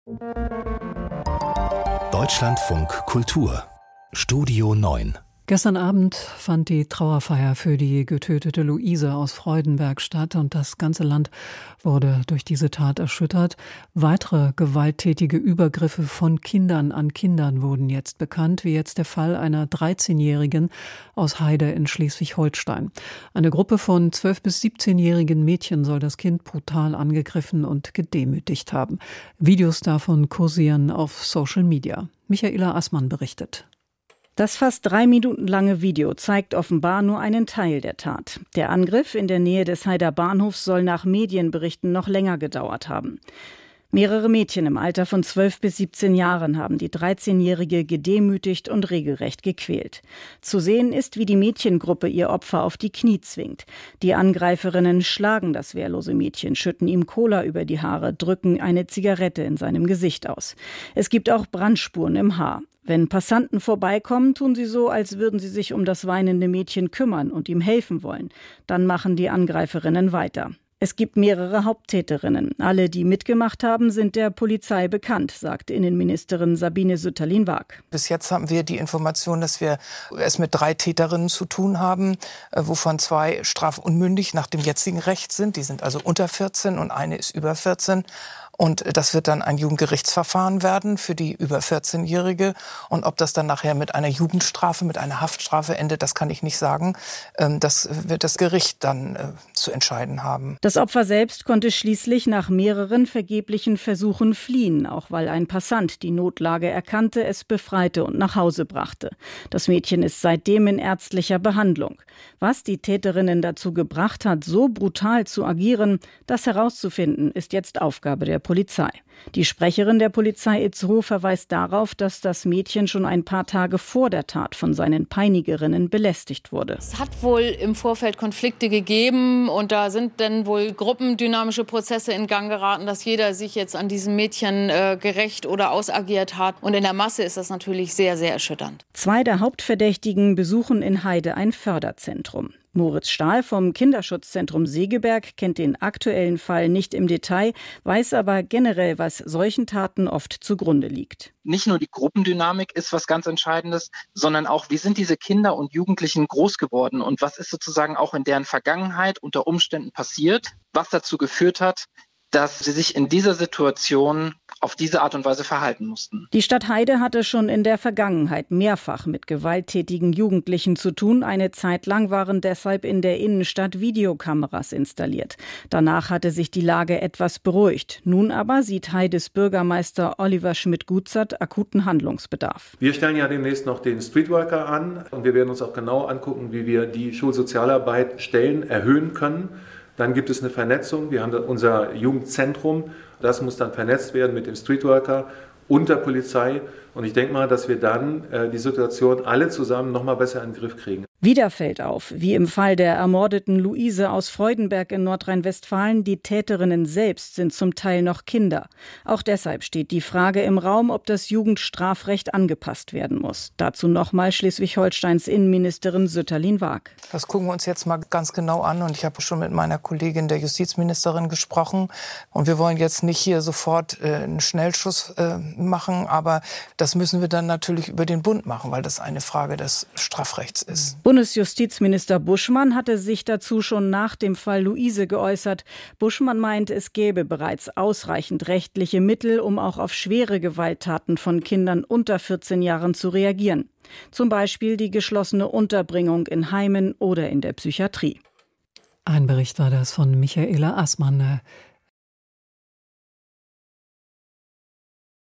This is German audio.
Deutschlandfunk Kultur Studio 9. Gestern Abend fand die Trauerfeier für die getötete Luise aus Freudenberg statt und das ganze Land wurde durch diese Tat erschüttert. Weitere gewalttätige Übergriffe von Kindern an Kindern wurden jetzt bekannt, wie jetzt der Fall einer 13-Jährigen aus Heide in Schleswig-Holstein. Eine Gruppe von 12- bis 17-jährigen Mädchen soll das Kind brutal angegriffen und gedemütigt haben. Videos davon kursieren auf Social Media. Michaela Assmann berichtet. Das fast 3 Minuten lange Video zeigt offenbar nur einen Teil der Tat. Der Angriff in der Nähe des Heider Bahnhofs soll nach Medienberichten noch länger gedauert haben. Mehrere Mädchen im Alter von 12 bis 17 Jahren haben die 13-Jährige gedemütigt und regelrecht gequält. Zu sehen ist, wie die Mädchengruppe ihr Opfer auf die Knie zwingt. Die Angreiferinnen schlagen das wehrlose Mädchen, schütten ihm Cola über die Haare, drücken eine Zigarette in seinem Gesicht aus. Es gibt auch Brandspuren im Haar. Wenn Passanten vorbeikommen, tun sie so, als würden sie sich um das weinende Mädchen kümmern und ihm helfen wollen. Dann machen die Angreiferinnen weiter. Es gibt mehrere Haupttäterinnen. Alle, die mitgemacht haben, sind der Polizei bekannt, sagt Innenministerin Sabine Sütterlin-Waag. Bis jetzt haben wir die Information, dass wir es mit 3 Täterinnen zu tun haben, wovon 2 strafunmündig nach dem jetzigen Recht sind. Die sind also unter 14 und eine ist über 14. Und das wird dann ein Jugendgerichtsverfahren werden für die über 14-Jährige. Und ob das dann nachher mit einer Jugendstrafe, mit einer Haftstrafe endet, das kann ich nicht sagen. Das wird das Gericht dann zu entscheiden haben. Das Opfer selbst konnte schließlich nach mehreren vergeblichen Versuchen fliehen, auch weil ein Passant die Notlage erkannte, es befreite und nach Hause brachte. Das Mädchen ist seitdem in ärztlicher Behandlung. Was die Täterinnen dazu gebracht hat, so brutal zu agieren, das herauszufinden, ist jetzt Aufgabe der Polizei. Die Sprecherin der Polizei Itzehoe verweist darauf, dass das Mädchen schon ein paar Tage vor der Tat von seinen Peinigerinnen belästigt wurde. Es hat wohl im Vorfeld Konflikte gegeben und da sind dann wohl gruppendynamische Prozesse in Gang geraten, dass jeder sich jetzt an diesem Mädchen gerecht oder ausagiert hat. Und in der Masse ist das natürlich sehr, sehr erschütternd. 2 der Hauptverdächtigen besuchen in Heide ein Förderzentrum. Moritz Stahl vom Kinderschutzzentrum Segeberg kennt den aktuellen Fall nicht im Detail, weiß aber generell, was solchen Taten oft zugrunde liegt. Nicht nur die Gruppendynamik ist was ganz Entscheidendes, sondern auch, wie sind diese Kinder und Jugendlichen groß geworden und was ist sozusagen auch in deren Vergangenheit unter Umständen passiert, was dazu geführt hat, dass sie sich in dieser Situation auf diese Art und Weise verhalten mussten. Die Stadt Heide hatte schon in der Vergangenheit mehrfach mit gewalttätigen Jugendlichen zu tun. Eine Zeit lang waren deshalb in der Innenstadt Videokameras installiert. Danach hatte sich die Lage etwas beruhigt. Nun aber sieht Heides Bürgermeister Oliver Schmidt-Gutzert akuten Handlungsbedarf. Wir stellen ja demnächst noch den Streetworker an und wir werden uns auch genau angucken, wie wir die Schulsozialarbeit Stellen erhöhen können. Dann gibt es eine Vernetzung. Wir haben unser Jugendzentrum. Das muss dann vernetzt werden mit dem Streetworker und der Polizei. Und ich denke mal, dass wir dann die Situation alle zusammen noch mal besser in den Griff kriegen. Wieder fällt auf, wie im Fall der ermordeten Luise aus Freudenberg in Nordrhein-Westfalen, die Täterinnen selbst sind zum Teil noch Kinder. Auch deshalb steht die Frage im Raum, ob das Jugendstrafrecht angepasst werden muss. Dazu nochmal Schleswig-Holsteins Innenministerin Sütterlin-Waag. Das gucken wir uns jetzt mal ganz genau an. Und ich habe schon mit meiner Kollegin, der Justizministerin, gesprochen. Und wir wollen jetzt nicht hier sofort einen Schnellschuss machen, aber das müssen wir dann natürlich über den Bund machen, weil das eine Frage des Strafrechts ist. Bundesjustizminister Buschmann hatte sich dazu schon nach dem Fall Luise geäußert. Buschmann meint, es gäbe bereits ausreichend rechtliche Mittel, um auch auf schwere Gewalttaten von Kindern unter 14 Jahren zu reagieren. Zum Beispiel die geschlossene Unterbringung in Heimen oder in der Psychiatrie. Ein Bericht war das von Michaela Assmann.